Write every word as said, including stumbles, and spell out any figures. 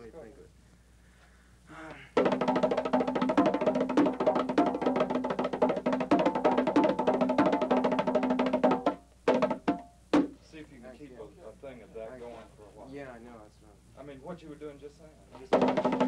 Okay, very good. See if you can keep a, a thing of that going for a while. Yeah, I know. That's not. I mean, what you were doing just now. Just